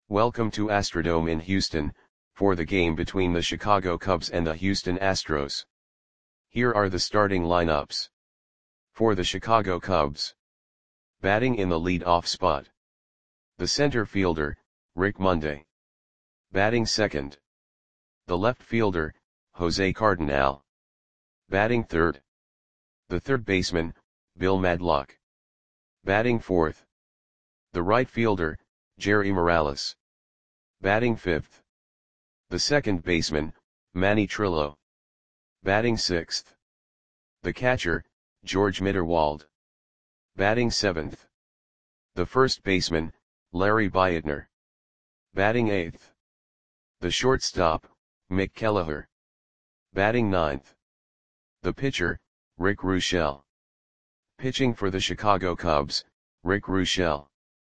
Welcome to Astrodome in Houston, for the game between the Chicago Cubs and the Houston Astros. Here are the starting lineups. For the Chicago Cubs. Batting in the lead-off spot. The center fielder, Rick Monday. Batting second. The left fielder, Jose Cardinal. Batting third. The third baseman, Bill Madlock. Batting fourth. The right fielder, Jerry Morales. Batting fifth. The second baseman, Manny Trillo. Batting sixth. The catcher, George Mitterwald. Batting seventh. The first baseman, Larry Beitner. Batting eighth. The shortstop, Mick Kelleher. Batting ninth. The pitcher, Rick Ruschel. Pitching for the Chicago Cubs, Rick Ruschel.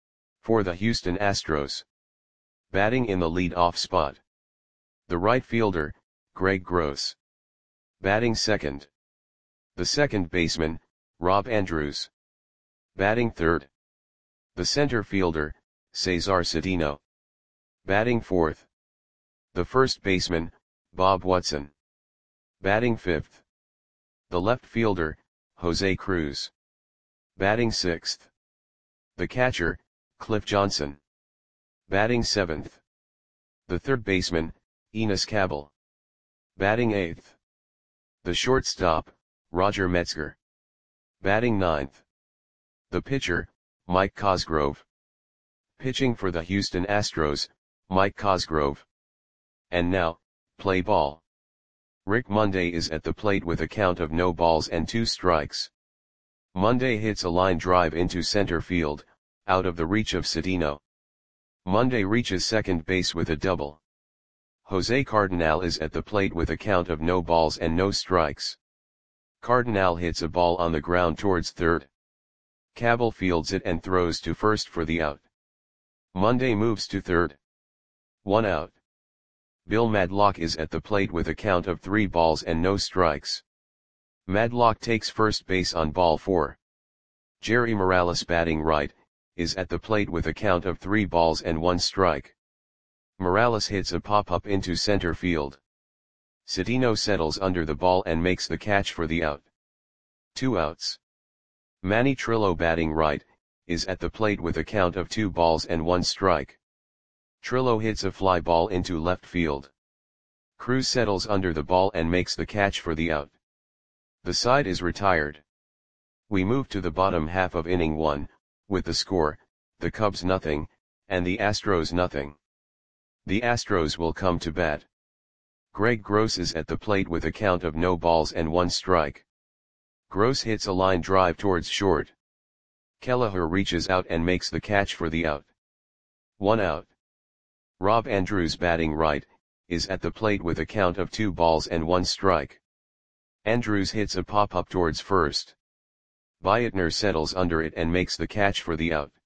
For the Houston Astros. Batting in the lead-off spot. The right fielder, Greg Gross. Batting second. The second baseman, Rob Andrews. Batting third. The center fielder, Cesar Cedeno. Batting fourth. The first baseman, Bob Watson. Batting fifth. The left fielder, Jose Cruz. Batting sixth. The catcher, Cliff Johnson. Batting seventh. The third baseman, Enos Cabell. Batting eighth. The shortstop, Roger Metzger. Batting ninth. The pitcher, Mike Cosgrove. Pitching for the Houston Astros, Mike Cosgrove. And now, play ball. Rick Monday is at the plate with a count of no balls and 2 strikes. Monday hits a line drive into center field, out of the reach of Cedeno. Monday reaches second base with a double. Jose Cardinal is at the plate with a count of no balls and no strikes. Cardinal hits a ball on the ground towards third. Cabell fields it and throws to first for the out. Monday moves to third. 1 out. Bill Madlock is at the plate with a count of 3 balls and no strikes. Madlock takes first base on ball 4. Jerry Morales, batting right, is at the plate with a count of 3 balls and 1 strike. Morales hits a pop-up into center field. Cedeno settles under the ball and makes the catch for the out. 2 outs. Manny Trillo, batting right, is at the plate with a count of 2 balls and 1 strike. Trillo hits a fly ball into left field. Cruz settles under the ball and makes the catch for the out. The side is retired. We move to the bottom half of inning 1, with the score, the Cubs nothing, and the Astros nothing. The Astros will come to bat. Greg Gross is at the plate with a count of no balls and 1 strike. Gross hits a line drive towards short. Kelleher reaches out and makes the catch for the out. 1 out. Rob Andrews, batting right, is at the plate with a count of 2 balls and 1 strike. Andrews hits a pop-up towards first. Beitner settles under it and makes the catch for the out.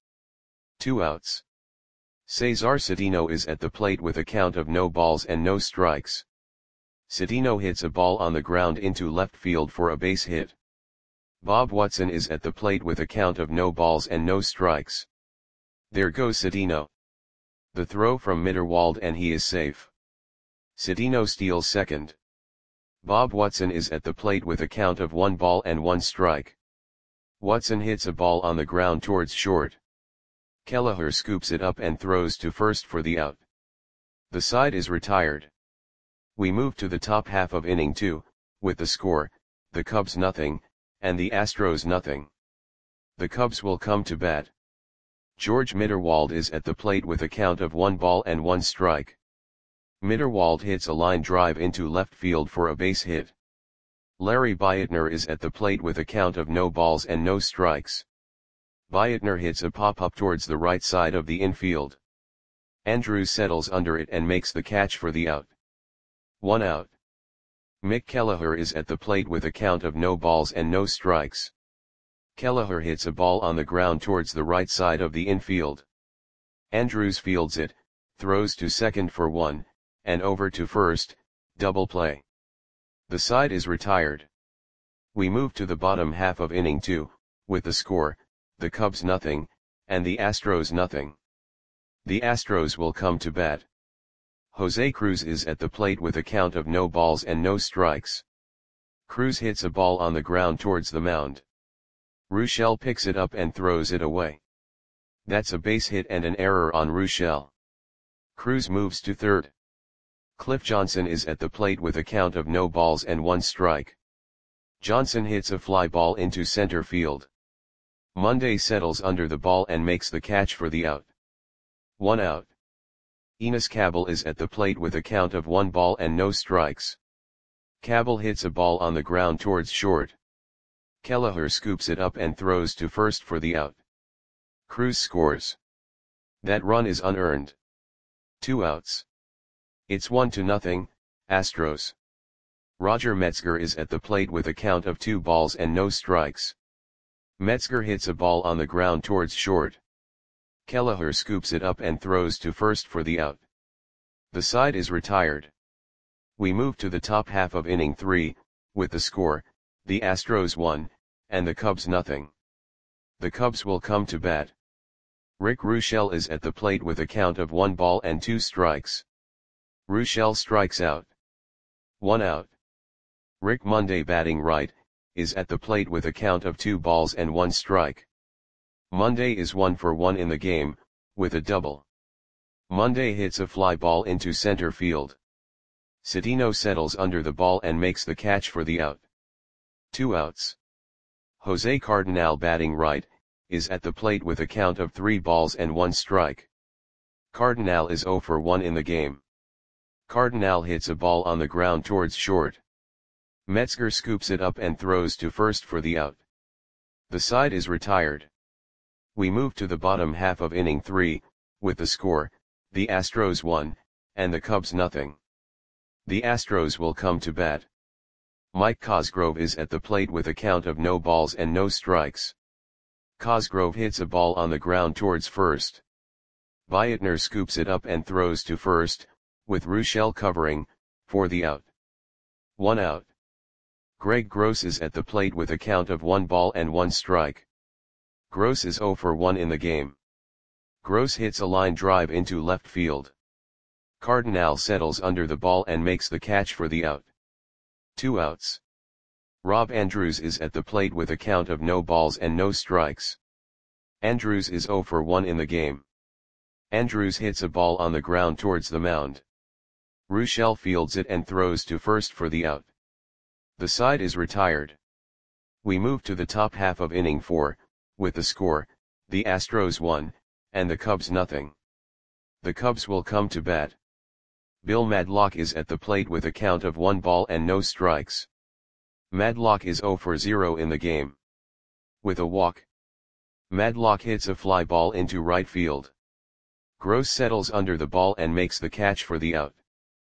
2 outs. Cesar Cedeno is at the plate with a count of no balls and no strikes. Cedeno hits a ball on the ground into left field for a base hit. Bob Watson is at the plate with a count of no balls and no strikes. There goes Cedeno. The throw from Mitterwald and he is safe. Cedeno steals second. Bob Watson is at the plate with a count of 1 ball and 1 strike. Watson hits a ball on the ground towards short. Kelleher scoops it up and throws to first for the out. The side is retired. We move to the top half of inning 2, with the score, the Cubs nothing, and the Astros nothing. The Cubs will come to bat. George Mitterwald is at the plate with a count of 1 ball and 1 strike. Mitterwald hits a line drive into left field for a base hit. Larry Beitner is at the plate with a count of no balls and no strikes. Beitner hits a pop-up towards the right side of the infield. Andrews settles under it and makes the catch for the out. 1 out. Mick Kelleher is at the plate with a count of no balls and no strikes. Kelleher hits a ball on the ground towards the right side of the infield. Andrews fields it, throws to second for 1, and over to first, double play. The side is retired. We move to the bottom half of inning 2, with the score, the Cubs nothing, and the Astros nothing. The Astros will come to bat. Jose Cruz is at the plate with a count of no balls and no strikes. Cruz hits a ball on the ground towards the mound. Ruschel picks it up and throws it away. That's a base hit and an error on Ruschel. Cruz moves to third. Cliff Johnson is at the plate with a count of no balls and one strike. Johnson hits a fly ball into center field. Monday settles under the ball and makes the catch for the out. 1 out. Enos Cabell is at the plate with a count of 1 ball and no strikes. Cabell hits a ball on the ground towards short. Kelleher scoops it up and throws to first for the out. Cruz scores. That run is unearned. 2 outs. It's 1-0, Astros. Roger Metzger is at the plate with a count of 2 balls and no strikes. Metzger hits a ball on the ground towards short. Kelleher scoops it up and throws to first for the out. The side is retired. We move to the top half of inning 3, with the score, the Astros 1, and the Cubs nothing. The Cubs will come to bat. Rick Ruschel is at the plate with a count of 1 ball and 2 strikes. Ruschel strikes out. 1 out. Rick Monday batting right, is at the plate with a count of 2 balls and 1 strike. Monday is 1 for 1 in the game, with a double. Monday hits a fly ball into center field. Cedeno settles under the ball and makes the catch for the out. 2 outs. Jose Cardinal batting right, is at the plate with a count of 3 balls and 1 strike. Cardinal is 0 for 1 in the game. Cardinal hits a ball on the ground towards short. Metzger scoops it up and throws to first for the out. The side is retired. We move to the bottom half of inning 3, with the score, the Astros 1, and the Cubs nothing. The Astros will come to bat. Mike Cosgrove is at the plate with a count of no balls and no strikes. Cosgrove hits a ball on the ground towards first. Beitner scoops it up and throws to first, with Ruschel covering, for the out. 1 out. Greg Gross is at the plate with a count of 1 ball and 1 strike. Gross is 0 for 1 in the game. Gross hits a line drive into left field. Cardinal settles under the ball and makes the catch for the out. 2 outs. Rob Andrews is at the plate with a count of no balls and no strikes. Andrews is 0 for 1 in the game. Andrews hits a ball on the ground towards the mound. Ruschel fields it and throws to first for the out. The side is retired. We move to the top half of inning 4, with the score, the Astros 1, and the Cubs nothing. The Cubs will come to bat. Bill Madlock is at the plate with a count of 1 ball and no strikes. Madlock is 0 for 0 in the game. With a walk. Madlock hits a fly ball into right field. Gross settles under the ball and makes the catch for the out.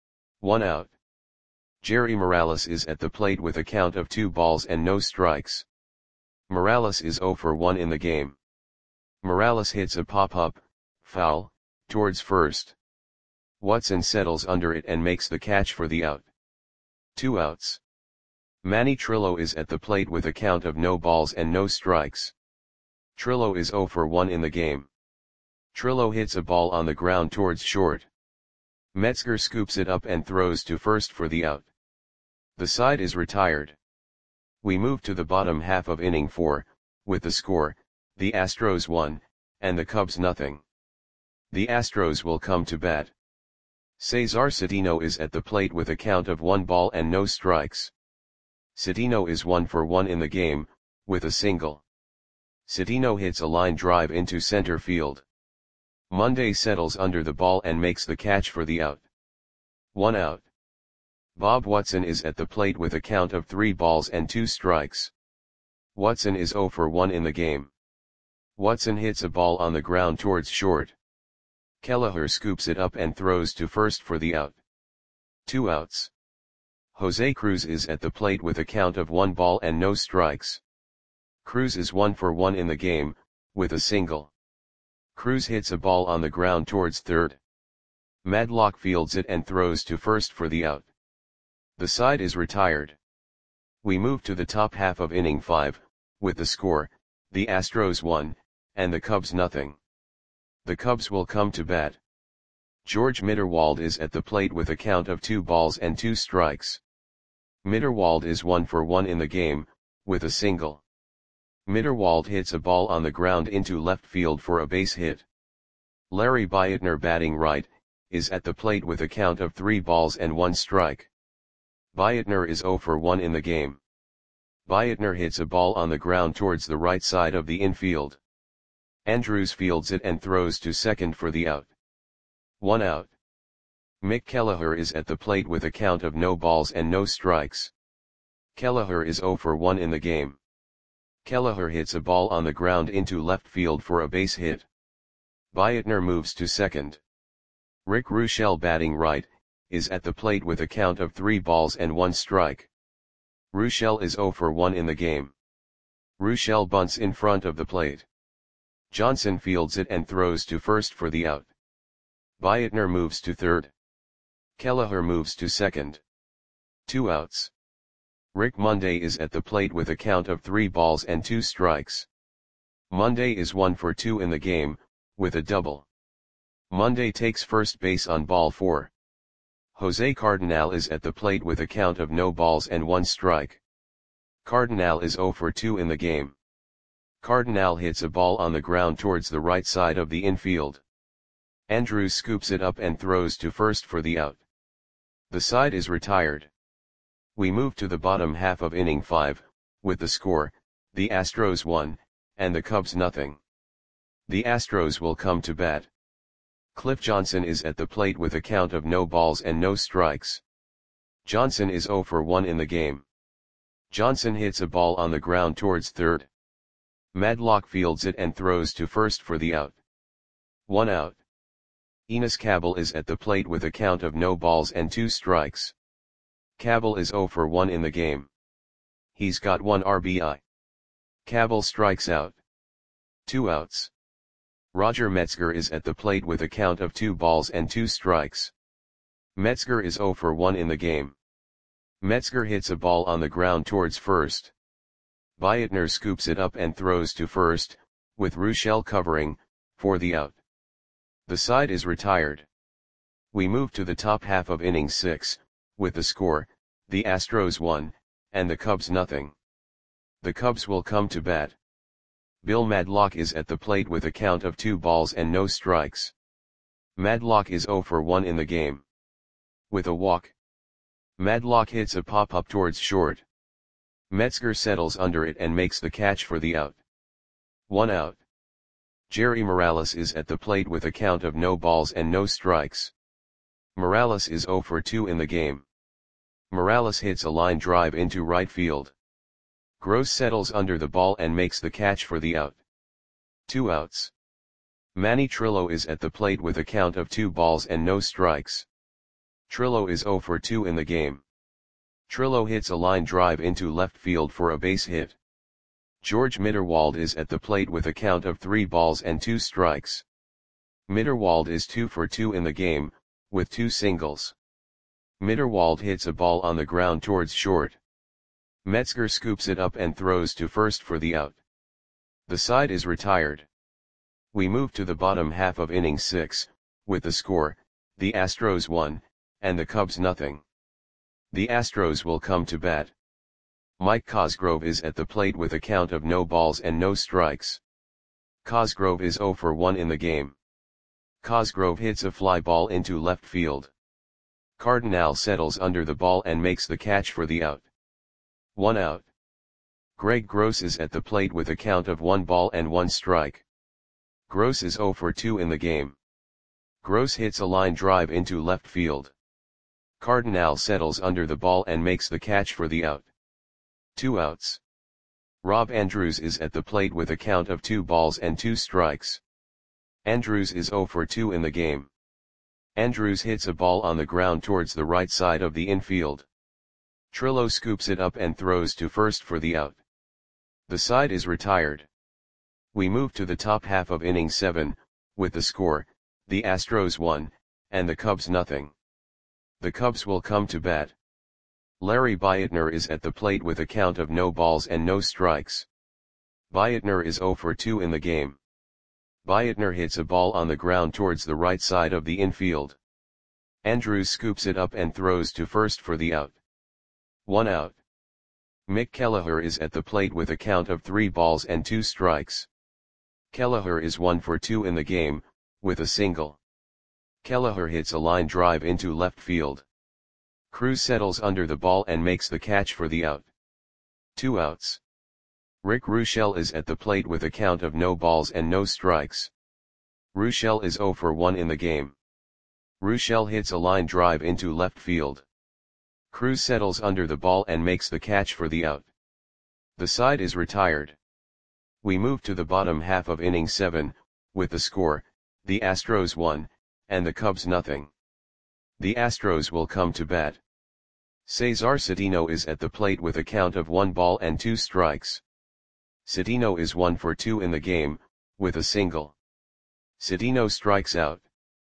1 out. Jerry Morales is at the plate with a count of 2 balls and no strikes. Morales is 0 for 1 in the game. Morales hits a pop-up, foul, towards first. Watson settles under it and makes the catch for the out. 2 outs. Manny Trillo is at the plate with a count of no balls and no strikes. Trillo is 0 for 1 in the game. Trillo hits a ball on the ground towards short. Metzger scoops it up and throws to first for the out. The side is retired. We move to the bottom half of inning 4, with the score, the Astros 1, and the Cubs nothing. The Astros will come to bat. Cesar Cedeno is at the plate with a count of 1 ball and no strikes. Cedeno is 1 for 1 in the game, with a single. Cedeno hits a line drive into center field. Monday settles under the ball and makes the catch for the out. 1 out. Bob Watson is at the plate with a count of 3 balls and 2 strikes. Watson is 0 for 1 in the game. Watson hits a ball on the ground towards short. Kelleher scoops it up and throws to first for the out. 2 outs. Jose Cruz is at the plate with a count of 1 ball and no strikes. Cruz is 1 for 1 in the game, with a single. Cruz hits a ball on the ground towards third. Madlock fields it and throws to first for the out. The side is retired. We move to the top half of inning 5, with the score, the Astros 1, and the Cubs nothing. The Cubs will come to bat. George Mitterwald is at the plate with a count of 2 balls and 2 strikes. Mitterwald is 1 for 1 in the game, with a single. Mitterwald hits a ball on the ground into left field for a base hit. Larry Beitner, batting right, is at the plate with a count of 3 balls and 1 strike. Beitner is 0 for 1 in the game. Beitner hits a ball on the ground towards the right side of the infield. Andrews fields it and throws to second for the out. 1 out. Mick Kelleher is at the plate with a count of no balls and no strikes. Kelleher is 0 for 1 in the game. Kelleher hits a ball on the ground into left field for a base hit. Beitner moves to second. Rick Ruschel, batting right, is at the plate with a count of 3 balls and 1 strike. Ruschel is 0 for 1 in the game. Ruschel bunts in front of the plate. Johnson fields it and throws to first for the out. Beitner moves to third. Kelleher moves to second. 2 outs. Rick Monday is at the plate with a count of 3 balls and 2 strikes. Monday is 1 for 2 in the game, with a double. Monday takes first base on ball 4. Jose Cardinal is at the plate with a count of no balls and 1 strike. Cardinal is 0 for 2 in the game. Cardinal hits a ball on the ground towards the right side of the infield. Andrews scoops it up and throws to first for the out. The side is retired. We move to the bottom half of inning 5, with the score, the Astros 1, and the Cubs nothing. The Astros will come to bat. Cliff Johnson is at the plate with a count of no balls and no strikes. Johnson is 0 for 1 in the game. Johnson hits a ball on the ground towards third. Madlock fields it and throws to first for the out. 1 out. Enos Cabell is at the plate with a count of no balls and 2 strikes. Cabell is 0 for 1 in the game. He's got 1 RBI. Cabell strikes out. 2 outs. Roger Metzger is at the plate with a count of 2 balls and 2 strikes. Metzger is 0 for 1 in the game. Metzger hits a ball on the ground towards first. Beitner scoops it up and throws to first, with Ruschel covering, for the out. The side is retired. We move to the top half of inning 6, with the score, the Astros 1, and the Cubs nothing. The Cubs will come to bat. Bill Madlock is at the plate with a count of 2 balls and no strikes. Madlock is 0 for 1 in the game. With a walk. Madlock hits a pop-up towards short. Metzger settles under it and makes the catch for the out. 1 out. Jerry Morales is at the plate with a count of no balls and no strikes. Morales is 0 for 2 in the game. Morales hits a line drive into right field. Gross settles under the ball and makes the catch for the out. 2 outs. Manny Trillo is at the plate with a count of 2 balls and no strikes. Trillo is 0 for 2 in the game. Trillo hits a line drive into left field for a base hit. George Mitterwald is at the plate with a count of 3 balls and 2 strikes. Mitterwald is 2 for 2 in the game, with 2 singles. Mitterwald hits a ball on the ground towards short. Metzger scoops it up and throws to first for the out. The side is retired. We move to the bottom half of inning 6, with the score, the Astros 1, and the Cubs nothing. The Astros will come to bat. Mike Cosgrove is at the plate with a count of no balls and no strikes. Cosgrove is 0 for 1 in the game. Cosgrove hits a fly ball into left field. Cardinal settles under the ball and makes the catch for the out. 1 out. Greg Gross is at the plate with a count of 1 ball and 1 strike. Gross is 0 for 2 in the game. Gross hits a line drive into left field. Cardinal settles under the ball and makes the catch for the out. 2 outs. Rob Andrews is at the plate with a count of 2 balls and 2 strikes. Andrews is 0 for 2 in the game. Andrews hits a ball on the ground towards the right side of the infield. Trillo scoops it up and throws to first for the out. The side is retired. We move to the top half of inning 7, with the score, the Astros 1, and the Cubs nothing. The Cubs will come to bat. Larry Beitner is at the plate with a count of no balls and no strikes. Beitner is 0 for 2 in the game. Biatner hits a ball on the ground towards the right side of the infield. Andrews scoops it up and throws to first for the out. 1 out. Mick Kelleher is at the plate with a count of 3 balls and 2 strikes. Kelleher is 1 for 2 in the game, with a single. Kelleher hits a line drive into left field. Cruz settles under the ball and makes the catch for the out. 2 outs. Rick Ruschel is at the plate with a count of no balls and no strikes. Ruschel is 0 for 1 in the game. Ruschel hits a line drive into left field. Cruz settles under the ball and makes the catch for the out. The side is retired. We move to the bottom half of inning 7, with the score, the Astros 1, and the Cubs nothing. The Astros will come to bat. Cesar Cedeno is at the plate with a count of 1 ball and 2 strikes. Cedeno is 1 for 2 in the game, with a single. Cedeno strikes out.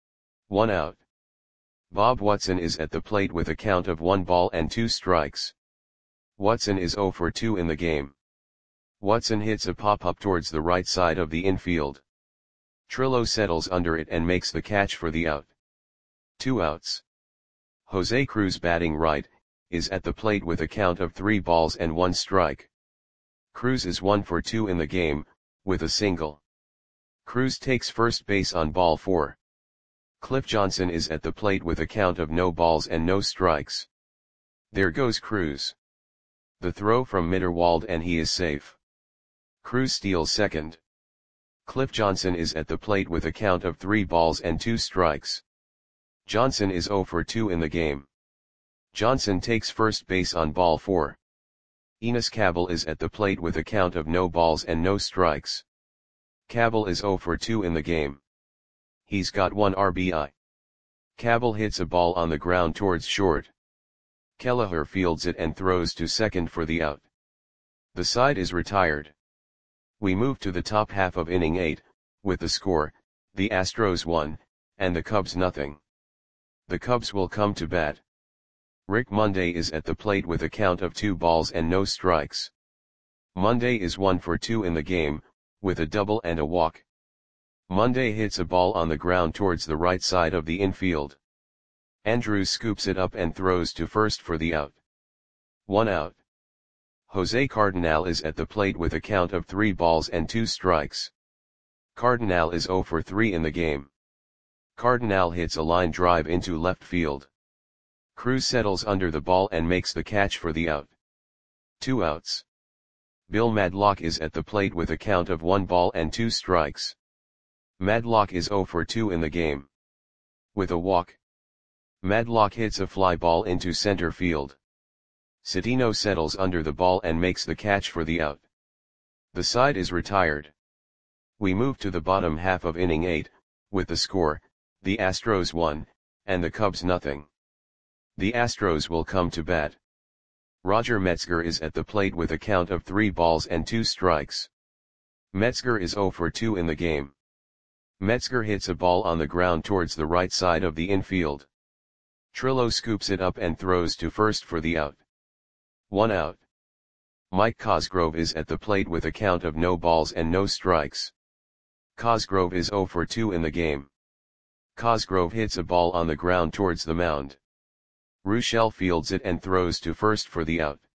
1 out. Bob Watson is at the plate with a count of 1 ball and 2 strikes. Watson is 0 for 2 in the game. Watson hits a pop-up towards the right side of the infield. Trillo settles under it and makes the catch for the out. 2 outs. Jose Cruz, batting right, is at the plate with a count of 3 balls and 1 strike. Cruz is 1 for 2 in the game, with a single. Cruz takes first base on ball 4. Cliff Johnson is at the plate with a count of no balls and no strikes. There goes Cruz. The throw from Mitterwald and he is safe. Cruz steals second. Cliff Johnson is at the plate with a count of 3 balls and 2 strikes. Johnson is 0 for 2 in the game. Johnson takes first base on ball 4. Enos Cabell is at the plate with a count of no balls and no strikes. Cabell is 0 for 2 in the game. He's got 1 RBI. Cabell hits a ball on the ground towards short. Kelleher fields it and throws to second for the out. The side is retired. We move to the top half of inning 8, with the score, the Astros 1, and the Cubs nothing. The Cubs will come to bat. Rick Monday is at the plate with a count of 2 balls and no strikes. Monday is 1 for 2 in the game, with a double and a walk. Monday hits a ball on the ground towards the right side of the infield. Andrews scoops it up and throws to first for the out. 1 out. Jose Cardenal is at the plate with a count of 3 balls and 2 strikes. Cardenal is 0 for 3 in the game. Cardenal hits a line drive into left field. Cruz settles under the ball and makes the catch for the out. 2 outs. Bill Madlock is at the plate with a count of 1 ball and 2 strikes. Madlock is 0 for 2 in the game. With a walk. Madlock hits a fly ball into center field. Cedeno settles under the ball and makes the catch for the out. The side is retired. We move to the bottom half of inning 8, with the score, the Astros 1, and the Cubs nothing. The Astros will come to bat. Roger Metzger is at the plate with a count of 3 balls and 2 strikes. Metzger is 0 for 2 in the game. Metzger hits a ball on the ground towards the right side of the infield. Trillo scoops it up and throws to first for the out. 1 out. Mike Cosgrove is at the plate with a count of no balls and no strikes. Cosgrove is 0 for 2 in the game. Cosgrove hits a ball on the ground towards the mound. Ruschel fields it and throws to first for the out.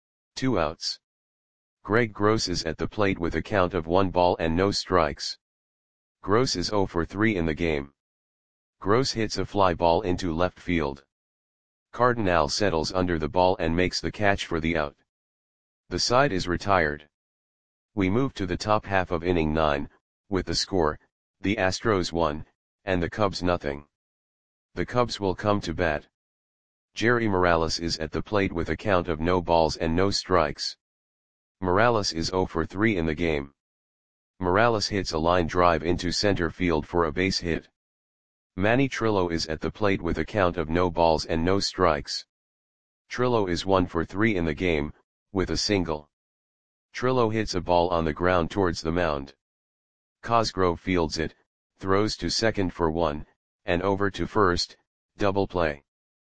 2 outs. Greg Gross is at the plate with a count of 1 ball and no strikes. Gross is 0 for 3 in the game. Gross hits a fly ball into left field. Cardenal settles under the ball and makes the catch for the out. The side is retired. We move to the top half of inning 9, with the score, the Astros 1, and the Cubs nothing. The Cubs will come to bat. Jerry Morales is at the plate with a count of no balls and no strikes. Morales is 0 for 3 in the game. Morales hits a line drive into center field for a base hit. Manny Trillo is at the plate with a count of no balls and no strikes. Trillo is 1 for 3 in the game, with a single. Trillo hits a ball on the ground towards the mound. Cosgrove fields it, throws to second for 1, and over to first, double play.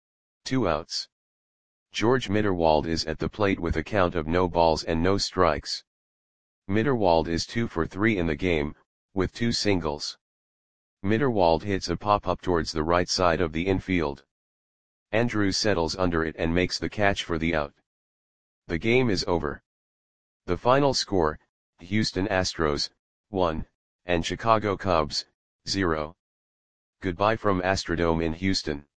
2 outs. George Mitterwald is at the plate with a count of no balls and no strikes. Mitterwald is 2 for 3 in the game, with 2 singles. Mitterwald hits a pop-up towards the right side of the infield. Andrews settles under it and makes the catch for the out. The game is over. The final score, Houston Astros, 1, and Chicago Cubs, 0. Goodbye from Astrodome in Houston.